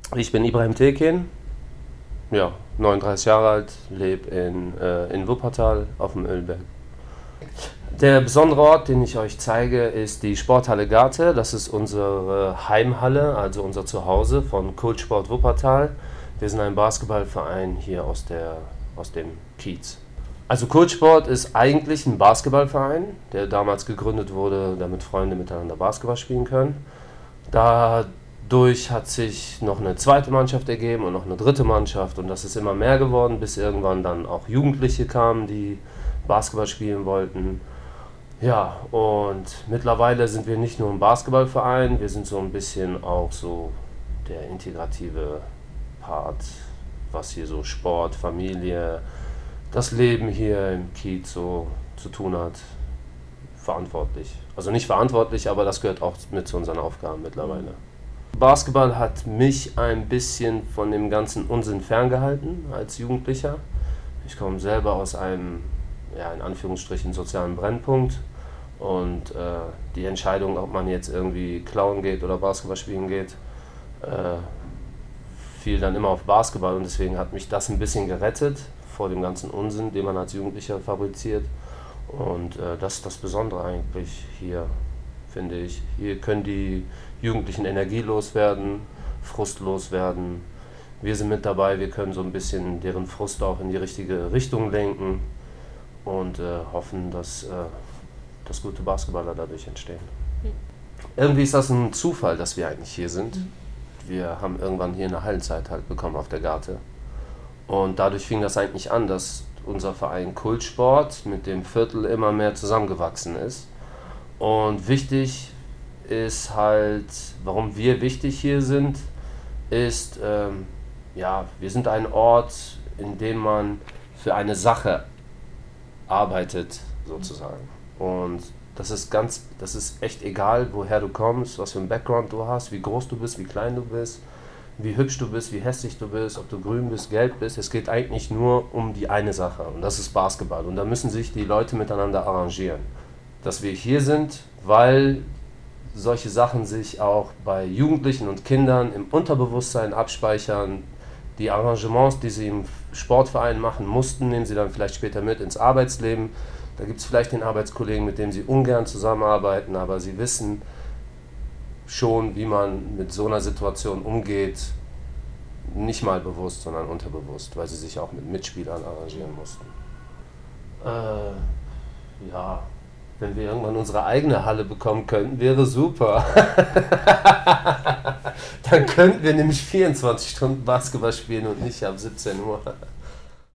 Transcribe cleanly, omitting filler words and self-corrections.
Ich bin Ibrahim Tekin, ja, 39 Jahre alt, lebe in Wuppertal auf dem Ölberg. Der besondere Ort, den ich euch zeige, ist die Sporthalle Garte. Das ist unsere Heimhalle, also unser Zuhause von Kultsport Wuppertal. Wir sind ein Basketballverein hier aus dem Kiez. Also Kultsport ist eigentlich ein Basketballverein, der damals gegründet wurde, damit Freunde miteinander Basketball spielen können. Dadurch hat sich noch eine zweite Mannschaft ergeben und noch eine dritte Mannschaft, und das ist immer mehr geworden, bis irgendwann dann auch Jugendliche kamen, die Basketball spielen wollten. Ja, und mittlerweile sind wir nicht nur ein Basketballverein, wir sind so ein bisschen auch so der integrative Part, was hier so Sport, Familie, das Leben hier im Kiez so zu tun hat, verantwortlich. Also nicht verantwortlich, aber das gehört auch mit zu unseren Aufgaben mittlerweile. Basketball hat mich ein bisschen von dem ganzen Unsinn ferngehalten als Jugendlicher. Ich komme selber aus einem, ja, in Anführungsstrichen, sozialen Brennpunkt, und die Entscheidung, ob man jetzt irgendwie klauen geht oder Basketball spielen geht, fiel dann immer auf Basketball, und deswegen hat mich das ein bisschen gerettet vor dem ganzen Unsinn, den man als Jugendlicher fabriziert. Und das ist das Besondere eigentlich hier, finde ich. Hier können die Jugendlichen energielos werden, frustlos werden. Wir sind mit dabei, wir können so ein bisschen deren Frust auch in die richtige Richtung lenken und hoffen, dass gute Basketballer dadurch entstehen. Irgendwie ist das ein Zufall, dass wir eigentlich hier sind. Wir haben irgendwann hier eine Hallenzeit halt bekommen auf der Garte. Und dadurch fing das eigentlich an, dass unser Verein Kultsport mit dem Viertel immer mehr zusammengewachsen ist. Und wichtig ist halt, warum wir wichtig hier sind, ist, ja, wir sind ein Ort, in dem man für eine Sache arbeitet, sozusagen. Und das ist echt egal, woher du kommst, was für einen Background du hast, wie groß du bist, wie klein du bist, wie hübsch du bist, wie hässlich du bist, ob du grün bist, gelb bist. Es geht eigentlich nur um die eine Sache, und das ist Basketball. Und da müssen sich die Leute miteinander arrangieren. Dass wir hier sind, weil solche Sachen sich auch bei Jugendlichen und Kindern im Unterbewusstsein abspeichern. Die Arrangements, die sie im Sportverein machen mussten, nehmen sie dann vielleicht später mit ins Arbeitsleben. Da gibt es vielleicht den Arbeitskollegen, mit dem sie ungern zusammenarbeiten, aber sie wissen schon, wie man mit so einer Situation umgeht, nicht mal bewusst, sondern unterbewusst, weil sie sich auch mit Mitspielern arrangieren mussten. Ja, wenn wir irgendwann unsere eigene Halle bekommen könnten, wäre super. Dann könnten wir nämlich 24 Stunden Basketball spielen und nicht ab 17 Uhr.